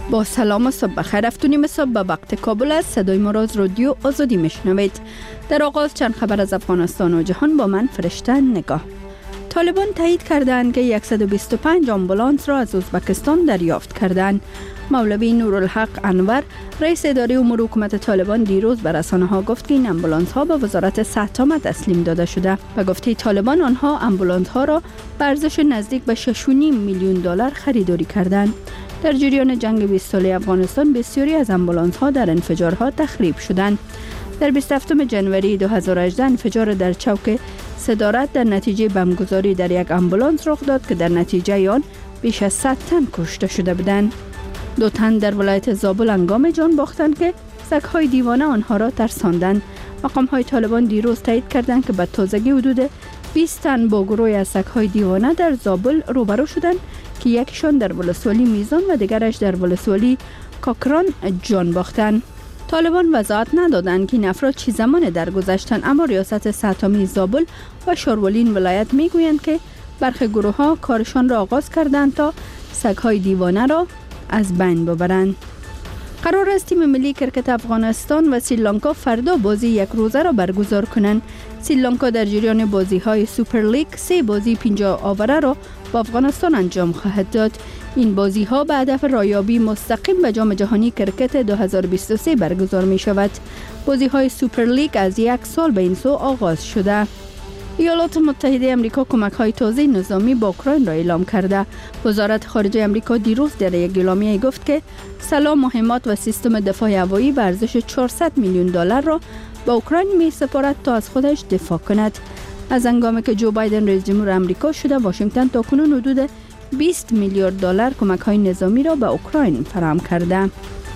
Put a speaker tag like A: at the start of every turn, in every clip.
A: با سلام و صبح بخیر. 7:30 صبح به وقت کابل است. صدای ما را از رادیو آزادی میشنوید. در آغاز چند خبر از افغانستان و جهان با من فرشته نگاه. طالبان تایید کردند که 125 آمبولانس را از ازبکستان دریافت کردند. مولوی نورالحق انور رئیس اداره امور حکومت طالبان دیروز به رسانه‌ها گفت که این آمبولانس ها به وزارت صحت تسلیم داده شده. به گفته طالبان آنها آمبولانس ها را به ارزش نزدیک به 6.5 میلیون دلار خریداری کردند. در جریان جنگ 20 ساله افغانستان بسیاری از آمبولانس ها در انفجارها تخریب شدند. در 27 جنوری 2018 انفجار در چوک صدارت در نتیجه بمبگذاری در یک آمبولانس رخ داد که در نتیجه آن بیش از 100 تن کشته شده بودند. 2 تن در ولایت زابل هنگام جان باختند که سگ‌های دیوانه آنها را ترساندند. مقام‌های طالبان دیروز تایید کردند که به تازگی حدود 20 تن با گروهی از سگ‌های دیوانه در زابل روبرو شدند که یکیشان در ولسوالی میزان و دیگرش در ولسوالی کاکران جان باختند. طالبان وضاحت ندادند که این افراد چه زمان درگذشتند، اما ریاست سطحی زابل و شارولین ولایت میگویند که برخی گروه‌ها کارشان را آغاز کردند تا سگ‌های دیوانه را از بین ببرند. قرار است تیم ملی کرکت افغانستان و سریلانکا فردا بازی یک روزه را برگزار کنند. سریلانکا در جریان بازی‌های سوپر لیگ 3 بازی 50 آوره را با افغانستان انجام خواهد داد. این بازی‌ها به هدف رایابی مستقیم به جام جهانی کرکت 2023 برگزار می‌شود. بازی‌های سوپر لیگ از 1 سال به این سو آغاز شده. ایالات متحده آمریکا کمک‌های تازه نظامی با اوکراین را اعلام کرده. وزارت خارجه آمریکا دیروز در یک اعلامیه گفت که سلاح مهمات و سیستم دفاع هوایی به ارزش 400 میلیون دلار را به اوکراین می‌سپارد تا از خودش دفاع کند. از هنگامی که جو بایدن رئیس جمهور آمریکا شده، واشنگتن تاکنون حدود 20 میلیارد دلار کمک‌های نظامی را به اوکراین فراهم کرده.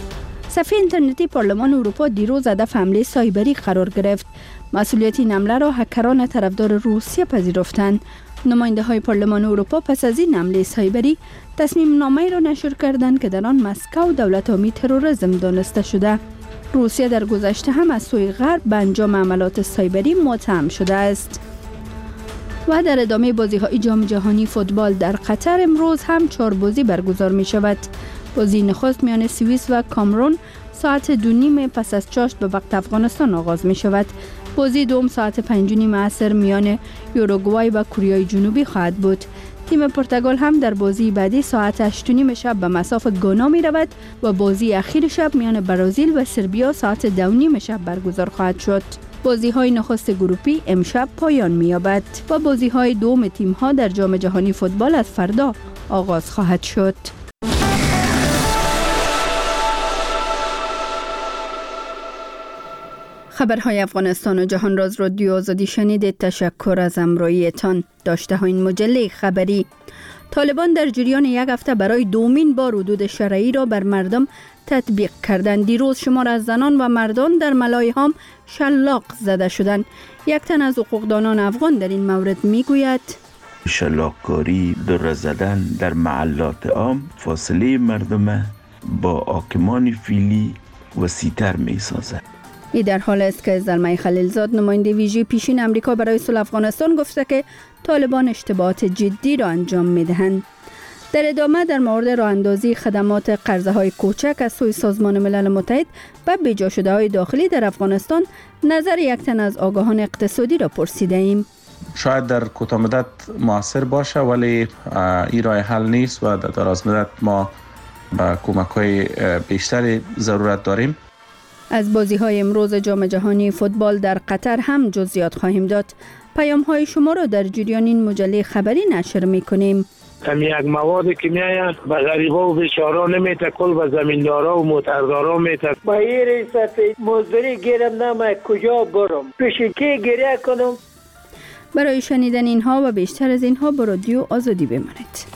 A: صفحه اینترنتی پارلمان اروپا دیروز هدف حمله سایبری قرار گرفت. مسئولیت این حمله را هکران طرفدار روسیه پذیرفتند. نماینده های پارلمان اروپا پس از این حمله سایبری تصمیم نامه‌ای را نشر کردند که در آن مسکو دولت‌آمی تروریسم دانسته شده. روسیه در گذشته هم از سوی غرب به انجام عملات سایبری متهم شده است. و در ادامه بازی‌های جام جهانی فوتبال در قطر امروز هم 4 بازی برگزار می شود. بازی نخست میان سوئیس و کامرون ساعت 2:30 پس از چاشت به وقت افغانستان آغاز می شود. بازی دوم ساعت 5:30 عصر میان یوروگوای و کره جنوبی خواهد بود. تیم پرتغال هم در بازی بعدی ساعت 8:30 شب به مصاف گانا می رود و بازی اخیر شب میان برزیل و سربیا ساعت 2:30 شب برگزار خواهد شد. بازی‌های نخست گروپی امشب پایان می‌یابد و بازی‌های دوم تیم‌ها در جام جهانی فوتبال از فردا آغاز خواهد شد. خبرهای افغانستان و جهان را از رادیو آزادی شنیدید. تشکر از همراهیتان. داشته ها این مجله خبری. طالبان در جریان یک هفته برای دومین بار حدود شرعی را بر مردم تطبیق کردند. دیروز شمار از زنان و مردان در ملایهام شلاق زده شدند. یک تن از حقوقدانان افغان در این مورد میگوید
B: شلاق‌کاری، دره زدن در محلات عام فاصله مردم با حاکمان فعلی وسیع‌تر می‌سازد.
A: این در حال است که زلمه خلیلزاد نماینده ویژه پیشین امریکا برای صلح افغانستان گفته که طالبان اشتباهات جدی را انجام می‌دهند. در ادامه در مورد راه اندازی خدمات قرضه‌های کوچک از سوی سازمان ملل متحد و بجا شده‌های داخلی در افغانستان نظر یک تن از آگاهان اقتصادی را پرسیده ایم.
C: شاید در کوتاه مدت موثر باشه، ولی این راه حل نیست و در دراز مدت ما به کمک‌های بیشتری ضرورت داریم.
A: از بازی‌های امروز جام جهانی فوتبال در قطر هم جزئیات خواهیم داد. پیام‌های شما را در جریان این مجله خبری نشر می‌کنیم.
D: یک مواد که میاید به غریبا و بیچارا نمیته، کل به زمیندارا و موتردارا میته.
E: با این ریاست مزدوری گیرم نمه کجا برم، پیش کی گریه کنم.
A: برای شنیدن اینها و بیشتر از اینها با رادیو آزادی بمانید.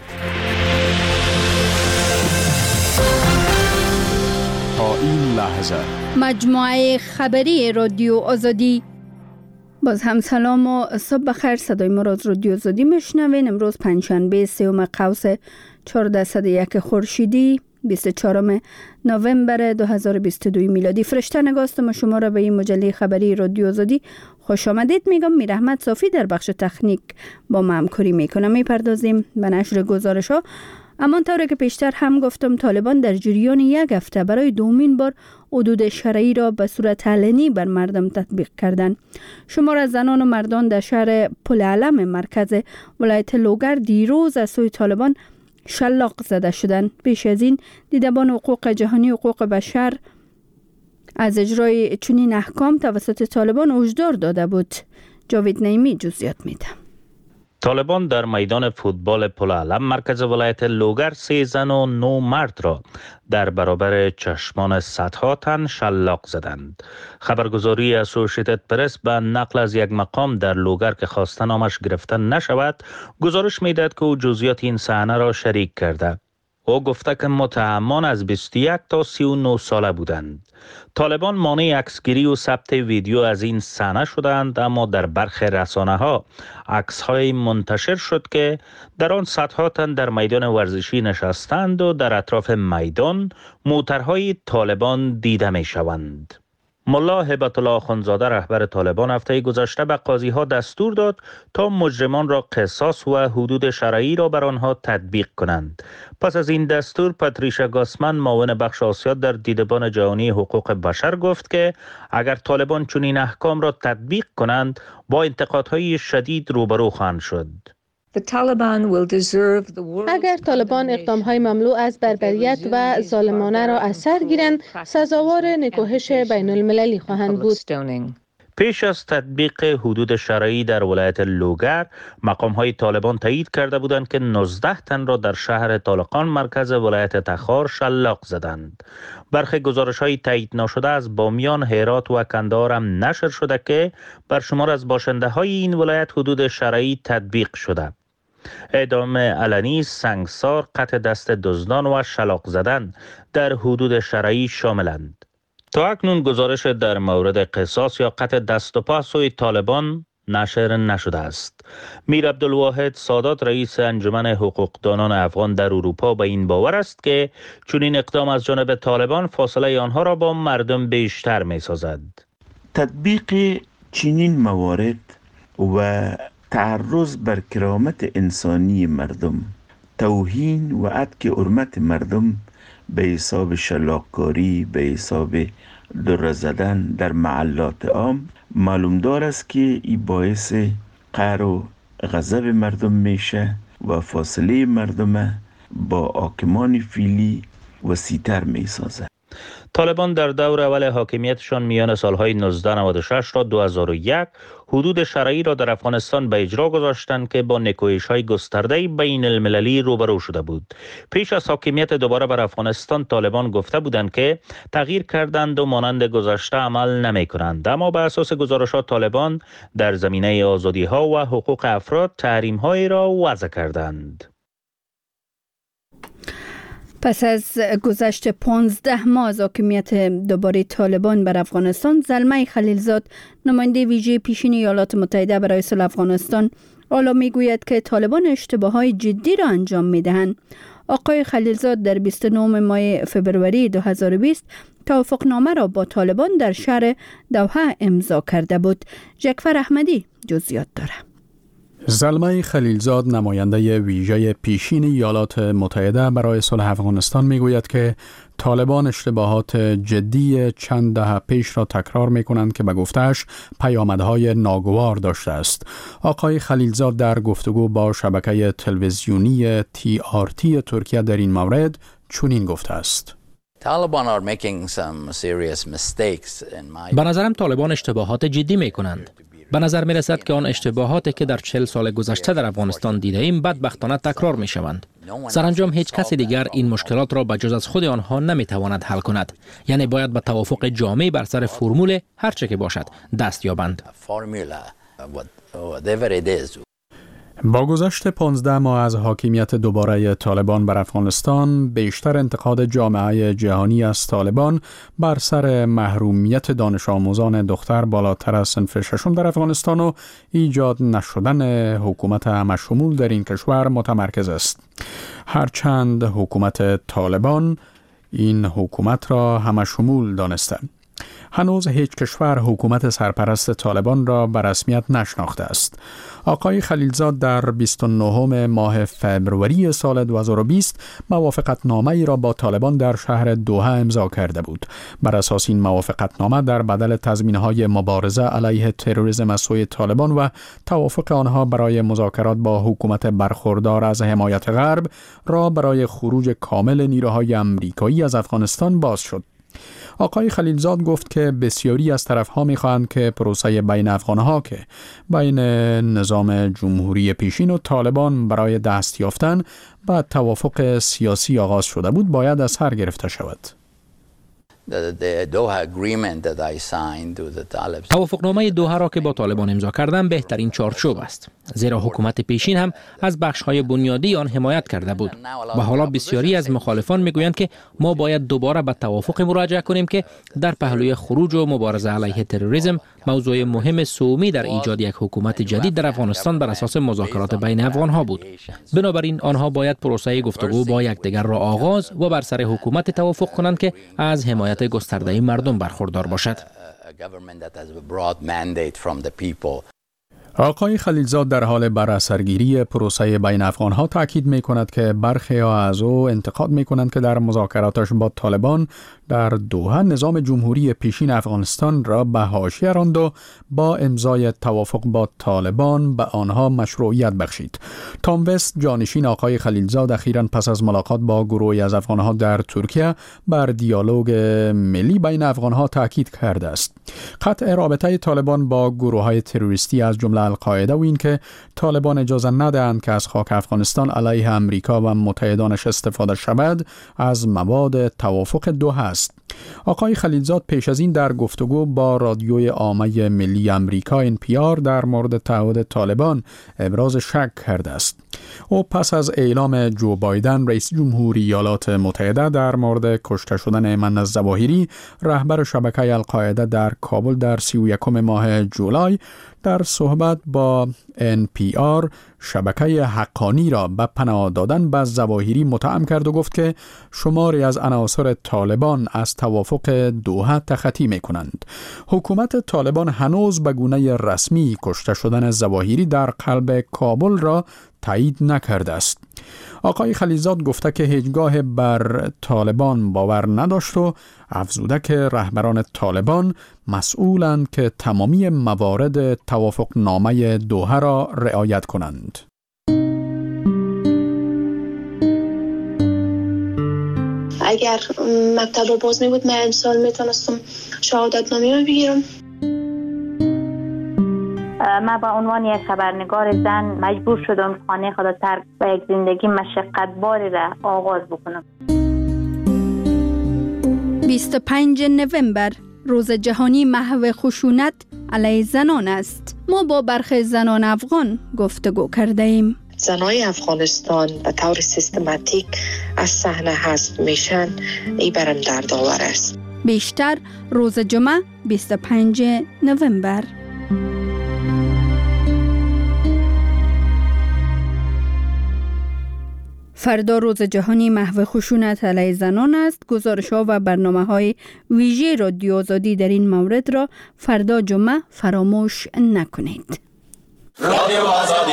F: تا این لحظه
A: مجموعه خبری رادیو آزادی. باز هم سلام و صبح بخیر. صدای ما را از رادیو آزادی میشنوین. امروز پنجشنبه 3 قوس 1401 خورشیدی 24 نوامبر 2022 میلادی. فرشته نگاستم شما را به این مجله خبری رادیو آزادی خوش آمدید میگم. میر احمد صافی در بخش تکنیک با ما همکاری میکنه. میپردازیم به نشر گزارش ها همانطور که پیشتر هم گفتم طالبان در جریان یک هفته برای دومین بار حدود شرعی را به صورت علنی بر مردم تطبیق کردند. شمار از زنان و مردان در شهر پلعلم مرکز ولایت لوگر دیروز از سوی طالبان شلاق زده شدند. پیش از این دیدبان حقوق جهانی حقوق بشر از اجرای چنین احکام توسط طالبان هشدار داده بود. جاوید نعیمی جزئیات میده.
G: طالبان در میدان فوتبال پلعلم مرکز ولایت لوگر 3 زن و 9 مرد را در برابر چشمان صدها تن شلاق زدند. خبرگزاری اسوسییتد پرس به نقل از یک مقام در لوگر که خواسته نامش گرفته نشود گزارش میدهد که او جزئیات این صحنه را شریک کرده. او گفته که متهمان از 21 تا 39 ساله بودند. طالبان مانع عکسگیری و ثبت ویدیو از این صحنه شدند، اما در برخی رسانه‌ها عکس‌های منتشر شد که در آن صدها تن در میدان ورزشی نشستند و در اطراف میدان موترهای طالبان دیده می‌شوند. ملا هبت الله آخوندزاده رهبر طالبان هفته گذشته به قاضی‌ها دستور داد تا مجرمان را قصاص و حدود شرعی را بر آنها تطبیق کنند. پس از این دستور پاتریشا گاسمن معاون بخش آسیا در دیدبان جهانی حقوق بشر گفت که اگر طالبان چنین احکام را تطبیق کنند با انتقادهای شدید روبرو خواهند شد.
H: اگر طالبان اقدام‌های مملو از بربریت و ظالمانه را از سر گیرند، سزاوار نکوهش بین المللی خواهند بود.
G: پیش از تطبیق حدود شرعی در ولایت لوگر، مقام‌های طالبان تایید کرده بودند که 19 تن را در شهر طالقان مرکز ولایت تخار شلاق زدند. برخی گزارش‌های تایید نشده از بامیان، هرات و کندهار هم نشر شده که بر شمار از باشنده‌های این ولایت حدود شرعی تطبیق شده. اعدام علنی، سنگسار، قطع دست دزدان و شلاق زدن در حدود شرعی شاملند. تا اکنون گزارش در مورد قصاص یا قطع دست و پا سوی طالبان نشر نشده است. میر عبدالواحد سادات رئیس انجمن حقوقدانان افغان در اروپا به این باور است که چنین اقدام از جانب طالبان فاصله آنها را با مردم بیشتر می سازد.
B: تطبیق چنین موارد و تعرض بر کرامت انسانی مردم، توهین و عتک حرمت مردم به حساب شلاق‌کاری، به حساب دره زدن در محلات عام معلوم دار است که این باعث قهر و غضب مردم میشه و فاصله مردم با حاکمان فعلی وسیع‌تر میسازه.
G: طالبان در دور اول حاکمیتشان میان سالهای 1996 تا 2001 حدود شرعی را در افغانستان به اجرا گذاشتند که با نکوهش‌های گسترده بین المللی روبرو شده بود. پیش از حاکمیت دوباره بر افغانستان طالبان گفته بودند که تغییر کردند و مانند گذشته عمل نمی‌کنند، اما بر اساس گزارشات طالبان در زمینه آزادی‌ها و حقوق افراد تحریم‌هایی را وضع کردند.
A: پس از گذشت 15 ماه از حاکمیت دوباره طالبان بر افغانستان، زلمه خلیلزاد نماینده ویژه پیشین ایالات متحده برای صلح افغانستان حالا میگوید که طالبان اشتباهات جدی را انجام میدهند. آقای خلیلزاد در 29 ماه فبروری 2020 توافقنامه را با طالبان در شهر دوحه امضا کرده بود. جعفر احمدی جزئیات دارد.
F: زلمه خلیلزاد نماینده ویژه پیشین ایالات متحده برای صلح افغانستان میگوید که طالبان اشتباهات جدی چند دهه پیش را تکرار میکنند که به گفته‌اش پیامدهای ناگوار داشته است. آقای خلیلزاد در گفتگو با شبکه تلویزیونی TRT ترکیه در این مورد چنین گفته است:
I: به نظرم طالبان اشتباهات جدی میکنند. به نظر می رسد که آن اشتباهاتی که در 40 سال گذشته در افغانستان دیده ایم بدبختانه تکرار می شوند. سرانجام هیچ کسی دیگر این مشکلات را بجز از خود آنها نمی تواند حل کند. یعنی باید به توافق جامع بر سر فرمول هر چه که باشد دست یابند.
F: با گذشت 15 ماه از حاکمیت دوباره طالبان بر افغانستان، بیشتر انتقاد جامعه جهانی از طالبان بر سر محرومیت دانش آموزان دختر بالاتر از صنف ششم در افغانستان و ایجاد نشدن حکومت همشمول در این کشور متمرکز است. هرچند حکومت طالبان این حکومت را همشمول دانسته. هنوز هیچ کشور حکومت سرپرست طالبان را به رسمیت نشناخته است. آقای خلیلزاد در 29 ماه فوریه سال 2020 موافقتنامه ای را با طالبان در شهر دوحه امضا کرده بود. بر اساس این موافقتنامه در بدل تضمین‌های مبارزه علیه تروریسم از سوی طالبان و توافق آنها برای مذاکرات با حکومت برخوردار از حمایت غرب را برای خروج کامل نیروهای امریکایی از افغانستان باز شد. آقای خلیلزاد گفت که بسیاری از طرف‌ها می‌خواهند که پروسه بین افغان‌ها که بین نظام جمهوری پیشین و طالبان برای دست یافتن به توافق سیاسی آغاز شده بود باید از سر گرفته شود.
I: توافقنامه دوحه را که با طالبان امضا کردن بهترین چارچوب است، زیرا حکومت پیشین هم از بخش‌های بنیادی آن حمایت کرده بود و حالا بسیاری از مخالفان میگویند که ما باید دوباره به توافق مراجعه کنیم که در پهلوی خروج و مبارزه علیه تروریسم موضوع مهم سومی در ایجاد یک حکومت جدید در افغانستان بر اساس مذاکرات بین افغان‌ها بود. بنابراین آنها باید پروسه گفتگو با یکدیگر را آغاز و بر سر حکومت توافق کنند که از حمایت گسترده مردم برخوردار باشد.
F: آقای خلیلزاد در حال بر اثرگیری پروسه بین افغان‌ها تاکید می‌کند که برخی از او انتقاد می‌کنند که در مذاکراتش با طالبان در دوحه نظام جمهوری پیشین افغانستان را به حاشیه راند و با امضای توافق با طالبان به آنها مشروعیت بخشید. تام وست جانشین آقای خلیلزاد اخیراً پس از ملاقات با گروهی از افغان‌ها در ترکیه بر دیالوگ ملی بین افغان‌ها تاکید کرده است. قطع رابطه طالبان با گروه‌های تروریستی از جمله القاعده و این که طالبان اجازه ندهند که از خاک افغانستان علیه امریکا و متحدانش استفاده شود از مواد توافق دوحه است. آقای خلیلزاد پیش از این در گفتگو با رادیوی عامه ملی امریکا NPR در مورد تعهد طالبان ابراز شک کرده است. او پس از اعلام جو بایدن رئیس جمهوری ایالات متحده در مورد کشته شدن ایمن الظواهری رهبر شبکه القاعده در کابل در 31 ماه جولای در صحبت با NPR شبکه حقانی را به پناه دادن به ظواهری متهم کرد و گفت که شماری از عناصر طالبان از توافق دوحه تخطی می‌کنند. حکومت طالبان هنوز به گونه رسمی کشته شدن ظواهری در قلب کابل را تایید نکرده است. آقای خلیلزاد گفته که هیچگاه بر طالبان باور نداشت و افزوده که رهبران طالبان مسئولند که تمامی موارد توافق نامه دوحه را رعایت کنند.
J: اگر مکتب باز می بود من امسال میتونستم شهادت نامه رو بگیرم.
K: من با عنوان یک خبرنگار زن مجبور شدم خانه خود را ترک و یک زندگی مشقت‌باری را آغاز بکنم.
A: 25 نوامبر روز جهانی محو خشونت علیه زنان است. ما با برخی زنان افغان گفتگو کرده ایم.
L: زنای افغانستان به طور سیستماتیک از صحنه حذف میشن، این برام دردآور است.
A: بیشتر روز جمعه 25 نوامبر. فردا روز جهانی محو خشونت علیه زنان است. گزارش‌ها و برنامه‌های ویژه رادیو آزادی در این مورد را فردا جمعه فراموش نکنید. رادیو آزادی.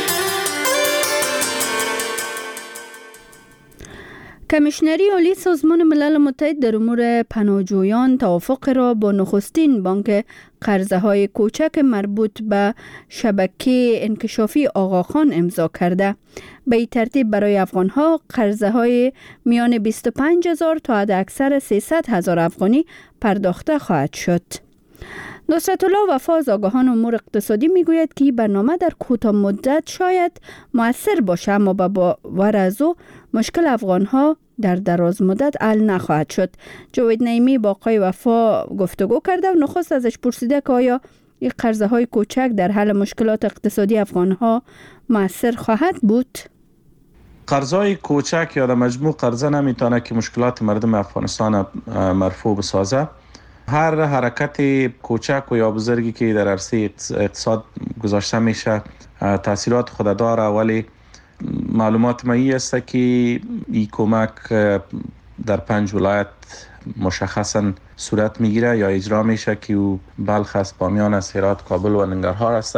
A: کمیشنری عالی سازمان ملل متحد در امور پناهجویان توافق را با نخستین بانک قرضه‌های کوچک مربوط به شبکه انکشافی آقاخان امضا کرده. به این ترتیب برای افغان‌ها قرضه‌های میان 25,000 تا حداکثر 300,000 افغانی پرداخته خواهد شد. نصرت الله وفا از آگاهان امور اقتصادی میگوید که این برنامه در کوتاه مدت شاید مؤثر باشه، اما با باور از او مشکل افغان‌ها در دراز مدت حل نخواهد شد. جاوید نعیمی با آقای وفا گفتگو کرده و نخست ازش پرسیده که آیا این قرضه‌های کوچک در حل مشکلات اقتصادی افغان‌ها مؤثر خواهد بود؟
C: قرضای کوچک یا در مجموع قرضه نمیتونه که مشکلات مردم افغانستان مرفوع بسازه. هر حرکت کوچک و یا بزرگی که در عرصه اقتصاد گذاشته میشه تاثیرات خود داره، ولی معلومات ما این است که این کمک در 5 ولایت مشخصا صورت میگیره یا اجرا میشه که او بلخ است، بامیان است، هرات، کابل و ننگرهار است.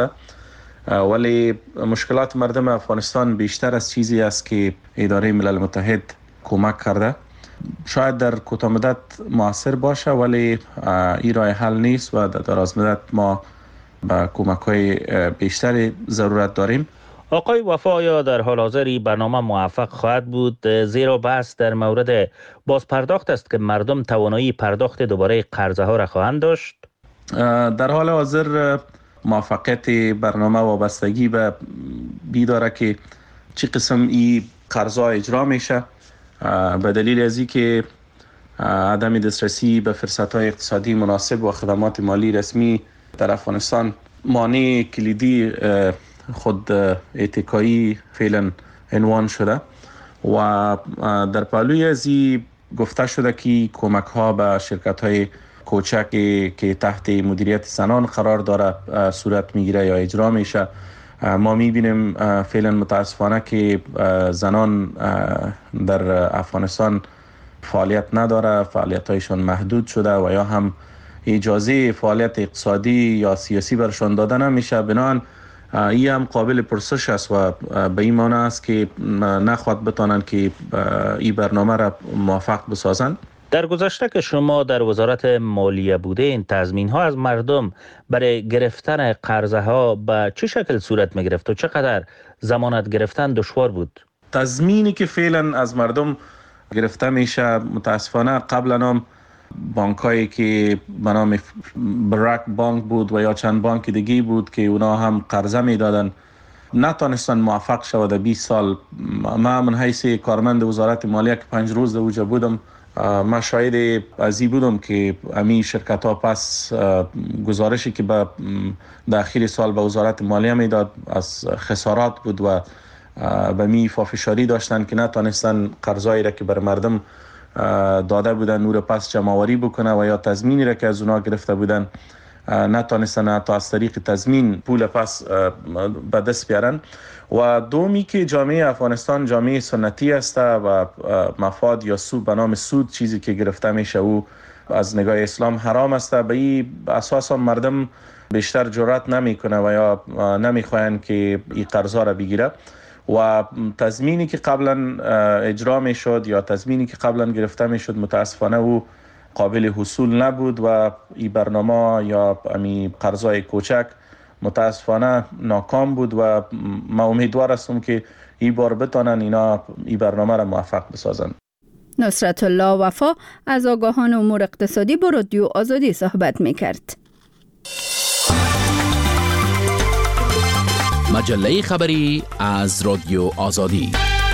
C: ولی مشکلات مردم افغانستان بیشتر از چیزی است که اداره ملل متحد کمک کرده. شاید در کوتاه مدت موثر باشه ولی این راه حل نیست و در دراز مدت ما به کمک‌های بیشتری ضرورت داریم.
G: آقای وفا، آیا در حال حاضر برنامه موفق خواهد بود؟ زیرا بحث در مورد بازپرداخت است که مردم توانایی پرداخت دوباره قرضه ها را خواهند داشت.
C: در حال حاضر موفقیت برنامه وابستگی به داره که چه قسم این قرضه اجرا میشه. به دلیل از اینکه عدم دسترسی به فرصت‌های اقتصادی مناسب و خدمات مالی رسمی در افغانستان مانع کلیدی خود اتکایی فعلا عنوان شده و در پهلوی از این گفته شده که کمک ها به شرکت های کوچک که تحت مدیریت زنان قرار داره صورت میگیره یا اجرا میشه. ما میبینیم فعلا متاسفانه که زنان در افغانستان فعالیت نداره، فعالیت هایشان محدود شده و یا هم اجازه فعالیت اقتصادی یا سیاسی برشان داده نمیشه. بنابراین این هم قابل پرسش است و به این معنی است که نخواهد بتانند که این برنامه را موفق بسازند.
G: در گذشته که شما در وزارت مالیه بوده، این تضمین ها از مردم برای گرفتن قرضه ها به چه شکل صورت می گرفت و چقدر ضمانت گرفتن دشوار بود؟
C: تضمینی که فعلا از مردم گرفته میشه متاسفانه قبلا هم بانک هایی که به نام برک بانک بود و یا چند بانک دیگه بود که اونا هم قرضه میدادن نتونستن موفق شود. 20 سال من من حیث کارمند وزارت مالیه که 5 روز در اوجا بودم، من شاهد از این بودم که امی شرکت ها پس گزارشی که به اخیر سال به وزارت مالیه میداد از خسارات بود و به می فافشاری داشتن که نتونستن قرضایی را که بر مردم داده بودن نور پس جمع‌آوری بکنه و یا تضمینی را که از اونا گرفته بودن نتونستن حتی از طریق تضمین پول پس به دست بیارن. و دومی که جامعه افغانستان جامعه سنتی است و مفاد یا سود به نام سود چیزی که گرفته میشه او از نگاه اسلام حرام است. به این اساس مردم بیشتر جرأت نمیکنه و یا نمیخواین که این قرضا را بگیره و تضمینی که قبلا اجرا میشد یا تضمینی که قبلا گرفته میشد متاسفانه او قابل حصول نبود و این برنامه یا امی قرضای کوچک متاسفانه ناکام بود و ما امیدوار هستم که این بار بتانن اینا این برنامه را موفق بسازن.
A: نصرت الله وفا از آگاهان امور اقتصادی با رادیو آزادی صحبت میکرد.
M: مجله خبری از رادیو آزادی.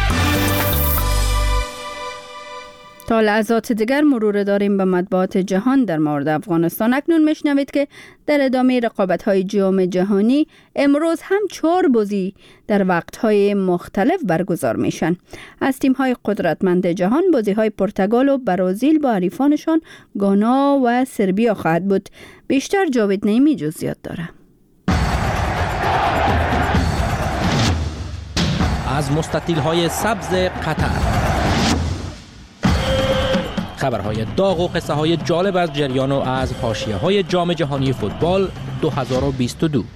A: تا لحظات دیگر مرور داریم به مطبوعات جهان در مورد افغانستان. اکنون میشنوید که در ادامه رقابت‌های جام جهانی امروز هم 4 بازی در وقت‌های مختلف برگزار میشن. از تیم‌های قدرتمند جهان بازی‌های پرتغال و برزیل با حریفانشان گانا و سربیا خواهد بود. بیشتر جاوید نعیمی جزئیات داره.
I: از مستطیل‌های سبز قطر خبرهای داغ و قصه های جالب از جریان و از حاشیه های جام جهانی فوتبال 2022.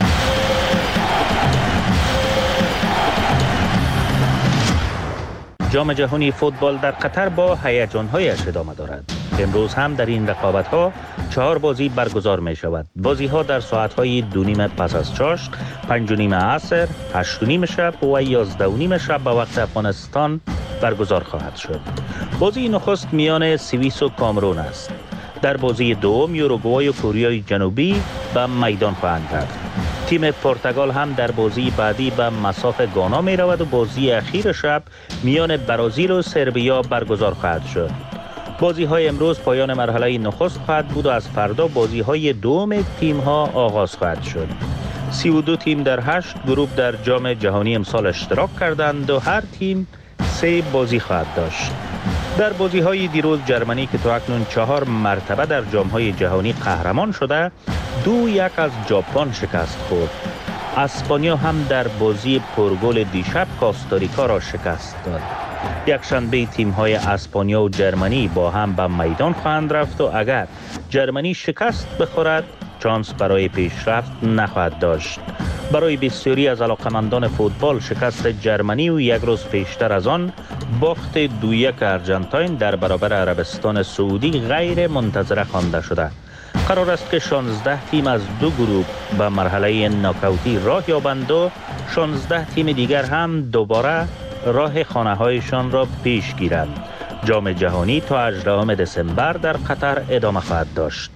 G: جام جهانی فوتبال در قطر با هیجان‌هایش ادامه دارد. امروز هم در این رقابت‌ها 4 بازی برگزار می شود. بازی‌ها در ساعت‌های 2:30 پس از چاشت، 5:30 عصر، 8:30 شب و 11:30 شب به وقت افغانستان برگزار خواهد شد. بازی نخست میان سوئیس و کامرون است. در بازی دوم یوروگوئه و کره جنوبی به میدان خواهند رفت. تیم پرتغال هم در بازی بعدی به مصاف گانا می رود و بازی اخیر شب میان برزیل و سربیا برگزار خواهد شد. بازی های امروز پایان مرحله نخست خواهد بود و از فردا بازی های دوم تیم ها آغاز خواهد شد. 32 تیم در 8 گروه در جام جهانی امسال اشتراک کردند و هر تیم 3 بازی خواهد داشت. در بازی های دیروز جرمنی که تا اکنون 4 مرتبه در جام های جهانی قهرمان شده 2-1 از ژاپن شکست خورد. اسپانیا هم در بازی پرگل دیشب کاستاریکا را شکست داد. یکشنبه تیم‌های اسپانیا و جرمنی با هم به میدان خواهند رفت و اگر جرمنی شکست بخورد چانس برای پیشرفت نخواهد داشت. برای بسیاری از علاقمندان فوتبال شکست جرمنی و یک روز پیشتر از آن باخت 2-1 ارجنتاین در برابر عربستان سعودی غیر منتظره خوانده شده. قرار است که 16 تیم از دو گروه به مرحله ناکاوتی راه یابند و 16 تیم دیگر هم دوباره راه خانه‌هایشان را پیش گیرند. جام جهانی تا 18 دسامبر در قطر ادامه خواهد داشت.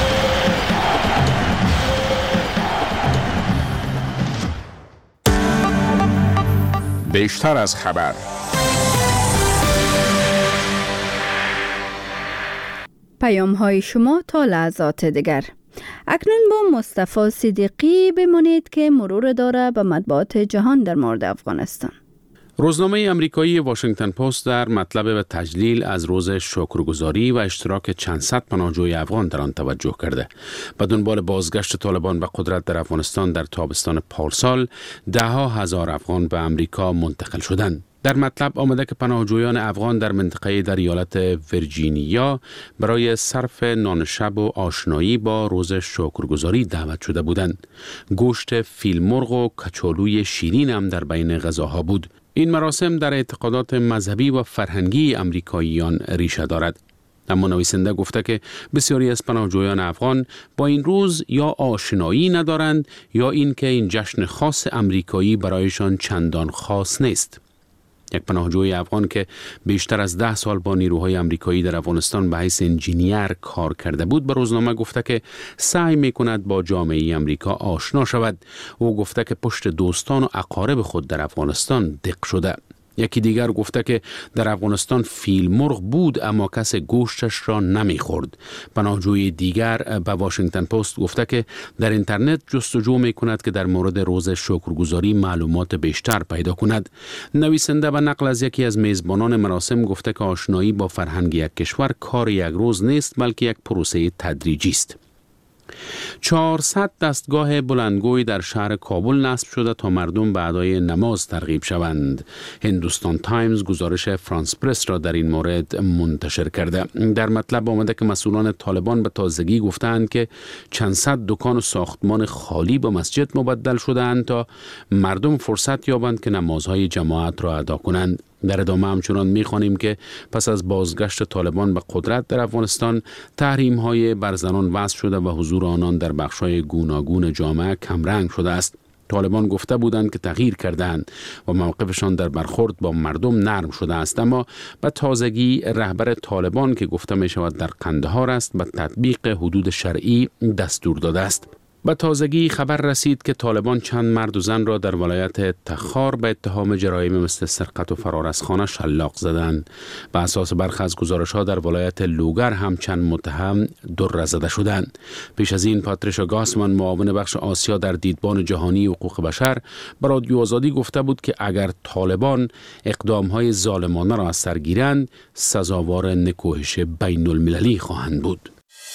M: بیشتر از خبر.
A: پیام های شما تا لحظات دیگر. اکنون با مصطفی صدیقی بمانید که مرور داره به مطبوعات جهان در مورد افغانستان.
F: روزنامه آمریکایی واشنگتن پست در مطلب به تجلیل از روز شکرگزاری و اشتراک چند صد پناهجوی افغان در آن توجه کرده. به دنبال بازگشت طالبان به قدرت در افغانستان در تابستان پارسال، ده‌ها هزار افغان به آمریکا منتقل شدند. در مطلب آمده که پناهجویان افغان در منطقه در ایالت ویرجینیا برای صرف نان شب و آشنایی با روز شکرگزاری دعوت شده بودند. گوشت فیل مرغ و کچالوی شیرین هم در بین غذاها بود. این مراسم در اعتقادات مذهبی و فرهنگی آمریکاییان ریشه دارد. اما نویسنده گفته که بسیاری از پناهجویان افغان با این روز یا آشنایی ندارند یا اینکه این جشن خاص آمریکایی برایشان چندان خاص نیست. یک پناهجوی افغان که بیشتر از 10 سال با نیروهای آمریکایی در افغانستان به حیث انجینیر کار کرده بود به روزنامه گفته که سعی می‌کند با جامعه آمریکا آشنا شود. او گفته که پشت دوستان و اقارب خود در افغانستان دق شده. یکی دیگر گفته که در افغانستان فیل مرغ بود اما کس گوشتش را نمیخورد. پناهجوی دیگر به واشنگتن پست گفته که در اینترنت جستجو میکند که در مورد روز شکرگزاری معلومات بیشتر پیدا کند. نویسنده به نقل از یکی از میزبانان مراسم گفته که آشنایی با فرهنگ یک کشور کار یک روز نیست بلکه یک پروسه تدریجی است. 400 دستگاه بلندگوی در شهر کابل نصب شده تا مردم به ادای نماز ترغیب شوند. هندوستان تایمز گزارش فرانس پرس را در این مورد منتشر کرده. در مطلب آمده که مسئولان طالبان به تازگی گفتند که چند صد دکان و ساختمان خالی به مسجد مبدل شده‌اند تا مردم فرصت یابند که نمازهای جماعت را ادا کنند. در ادامه همچنان می‌خوانیم که پس از بازگشت طالبان به قدرت در افغانستان تحریم‌های بر زنان وضع شده و حضور آنان در بخش‌های گوناگون جامعه کمرنگ شده است. طالبان گفته بودند که تغییر کردند و موقفشان در برخورد با مردم نرم شده است، اما به تازگی رهبر طالبان که گفته می‌شود در قندهار است به تطبیق حدود شرعی دستور داده است. به تازگی خبر رسید که طالبان چند مرد و زن را در ولایت تخار به اتهام جرایم مثل سرقت و فرار از خانه شلاق زدند. به اساس برخی از گزارش‌ها در ولایت لوگر هم چند متهم دره زده شدند. پیش از این پاتریشا گاسمان معاون بخش آسیا در دیدبان جهانی حقوق بشر به رادیو آزادی گفته بود که اگر طالبان اقدام‌های ظالمانه را از سر گیرند سزاوار نکوهش بین‌المللی خواهند بود.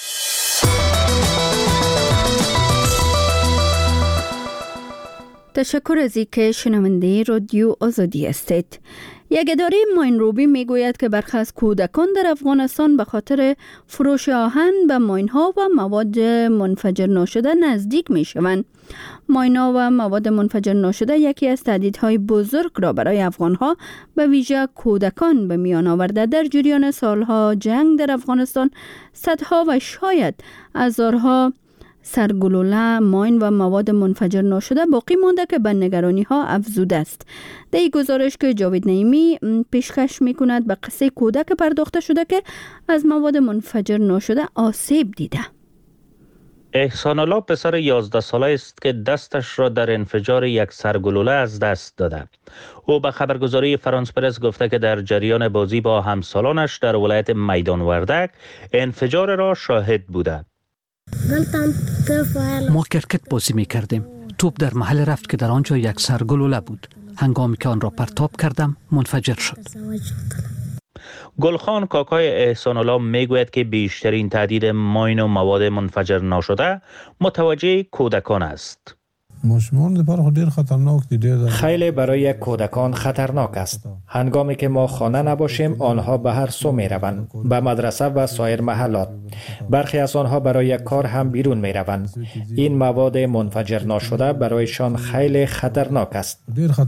A: تشکر از اینکه شنونده رادیو آزادی هستید. یک اداره ماینروبی میگوید که برخی از کودکان در افغانستان به خاطر فروش آهن به ماین‌ها و مواد منفجر ناشده نزدیک میشوند. ماین‌ها و مواد منفجر ناشده یکی از تهدیدهای بزرگ را برای افغان‌ها به ویژه کودکان به میان آورده. در جریان سالها جنگ در افغانستان صدها و شاید هزارها سرگلوله، ماین و مواد منفجر ناشده باقی مانده که به نگرانی ها افزوده است. در این گزارش که جاوید نعیمی پیشکش می کند به قصه کودک پرداخته شده که از مواد منفجر ناشده آسیب دیده.
G: احسان الله پسر 11 ساله است که دستش را در انفجار یک سرگلوله از دست داده. او به خبرگزاری فرانس پرس گفته که در جریان بازی با همسالانش در ولایت میدان وردک انفجار را شاهد بوده.
N: ما کرکت بازی می کردیم. توپ در محل رفت که در آنجا یک سرگلوله بود. هنگامی که آن را پرتاب کردم منفجر شد.
G: گلخان کاکای احسان الله میگوید که بیشترین تهدید ماین و مواد منفجر ناشده متوجه کودکان است.
O: خیلی برای کودکان خطرناک است. هنگامی که ما خانه نباشیم آنها به هر سو می روند، به مدرسه و سایر محلات. برخی از آنها برای کار هم بیرون می روند. این مواد منفجر ناشده برایشان خیلی خطرناک است.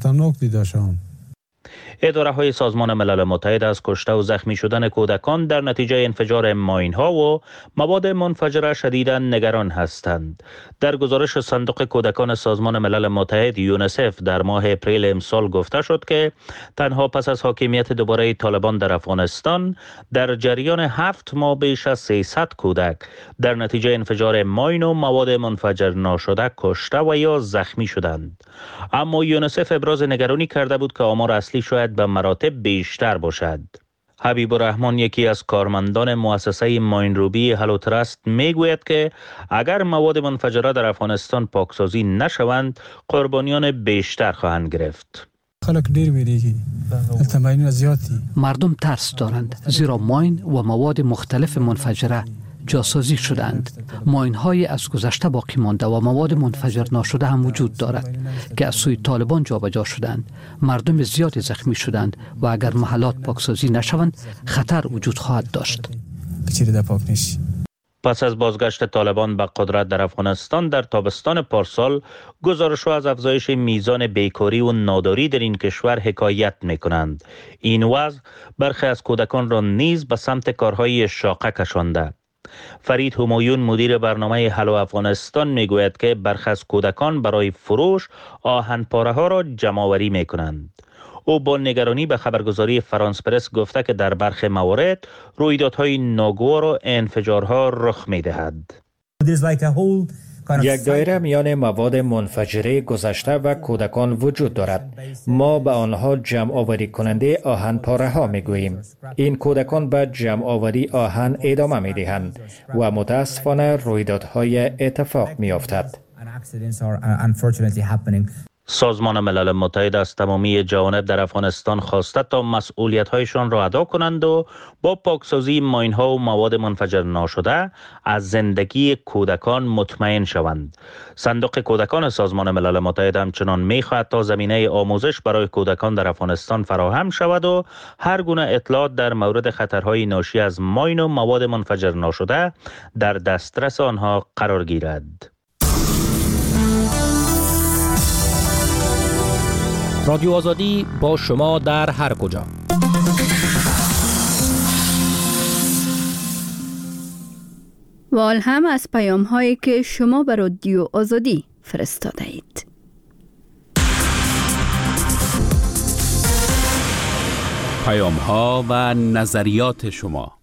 G: اداره‌های سازمان ملل متحد از کشته و زخمی شدن کودکان در نتیجه انفجار ماین‌ها و مواد منفجره شدیداً نگران هستند. در گزارش صندوق کودکان سازمان ملل متحد یونیسف در ماه اپریل امسال گفته شد که تنها پس از حاکمیت دوباره طالبان در افغانستان در جریان 7 ماه بیش از 300 کودک در نتیجه انفجار ماین و مواد منفجر ناشده کشته و یا زخمی شدند. اما یونیسف ابراز نگرانی کرده بود که آمار اصلی شاید به مراتب بیشتر باشد. حبیب الرحمن یکی از کارمندان مؤسسه ماینروبی هلو ترست میگوید که اگر مواد منفجره در افغانستان پاکسازی نشوند قربانیان بیشتر خواهند گرفت.
N: مردم ترس دارند زیرا ماین و مواد مختلف منفجره جاسازی شدند. ماین‌های از گذشته باقی مانده و مواد منفجر ناشده هم وجود دارد که از سوی طالبان جابجا شدند. مردم زیادی زخمی شدند و اگر محلات پاکسازی نشوند خطر وجود خواهد داشت.
G: پس از بازگشت طالبان به قدرت در افغانستان در تابستان پارسال، گزارش‌ها از افزایش میزان بیکاری و ناداری در این کشور حکایت می‌کنند. این وضع برخی از کودکان را نیز به سمت کارهای شاقه کشانده. فرید همایون مدیر برنامه هلو افغانستان میگوید که برخی از کودکان برای فروش آهن پاره ها را جمع آوری می کنند. او با نگرانی به خبرگزاری فرانس پرس گفته که در برخی موارد رویدادهای ناگوار و انفجارها رخ می دهد.
O: یک دایره میان مواد منفجره گذشته و کودکان وجود دارد. ما به آنها جمع آوری کننده آهن پاره ها می گوییم. این کودکان به جمع آوری آهن ادامه می دهند و متاسفانه رویدادهای اتفاق می افتد.
G: سازمان ملل متحد از تمامی جوانب در افغانستان خواسته تا مسئولیت‌هایشان را ادا کنند و با پاکسازی ماین‌ها و مواد منفجر ناشده از زندگی کودکان مطمئن شوند. صندوق کودکان سازمان ملل متحد همچنان می‌خواهد تا زمینه آموزش برای کودکان در افغانستان فراهم شود و هر گونه اطلاعات در مورد خطرهای ناشی از ماین و مواد منفجر ناشده در دسترس آنها قرار گیرد.
I: رادیو آزادی با شما در هر کجا.
A: و هم از پیام هایی که شما به رادیو آزادی فرستاده اید.
M: پیام ها و نظریات شما.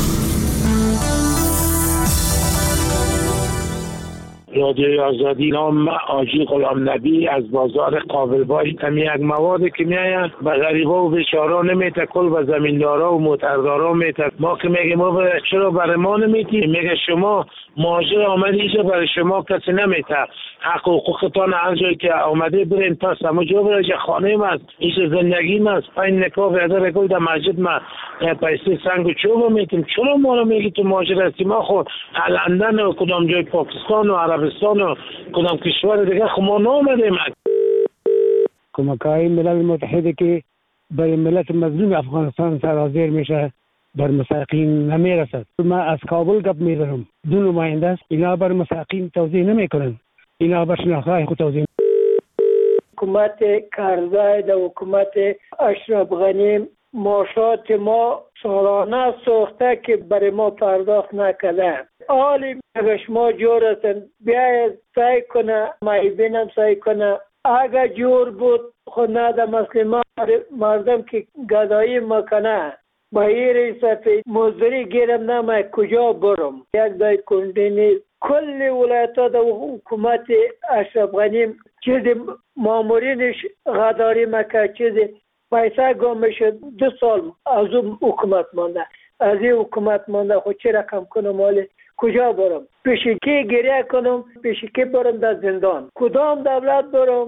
D: رادیوی آزادی، نام آجی غلام نبی از بازار قابلبای. همی یک موادی که میاید به غریبا و بیچارا نمیته، کل به زمیندارا و موتردارا میته. ما که میگیم چرا برای ما نمیتی؟ میگه شما مهاجر آمده اینجا، برای شما کسی نمیته. حق و حقوقتان هر جایی که آمده برین پس همه جا برای خانه من اینجا زندگی من پین نکاح بیادر گل در مسجد من پیسه سنگ و چوب میتیم. چرا ما رو میگی تو مهاجر هستی؟ ما خود لندن و کدام جای پاکستان و عربستان و کدام کشور دیگه خب ما نامدیم.
P: کمک‌های ملل متحد که برای ملت مظلوم افغانستان سرازیر میشه بر مساقین نمیرسد. من از کابل گپ میزنم، دو نماینده است، اینا بر مساقین توضیح نمیکنن، اینا بر شناخته خود توضیح.
E: حکومت کرزی و حکومت اشرف غنی معاشات ما سالانه سوخته که برای ما پرداخت نکرده. حالی اگر شما جور هستن بیاید سعی کنه، معیبینم سعی کنه، اگر جور بود خود نده مسلمان مردم که گدایی مکنه با این سفید مزدوری گیرم نمه کجا برم. یک دای کنده نیست. کل ولایت ها در حکومت اشرف غنی چیزی مامورینش غداری مکه، چیزی پیسه گم شد. 2 سال از اون حکومت مانده، از این حکومت مانده. خود چه رقم کنم؟ مالی کجا برم؟ پیشی که گریه کنم؟ پیشی که برم در زندان؟ کدام دولت برم؟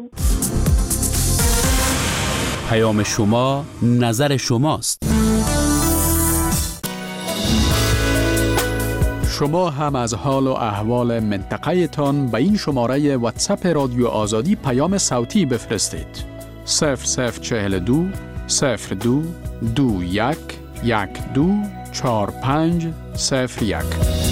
M: پیام شما نظر شماست.
F: شما هم از حال و احوال منطقه تان به این شماره واتساپ رادیو آزادی پیام صوتی بفرستید. 0042 02 21 12 45 01.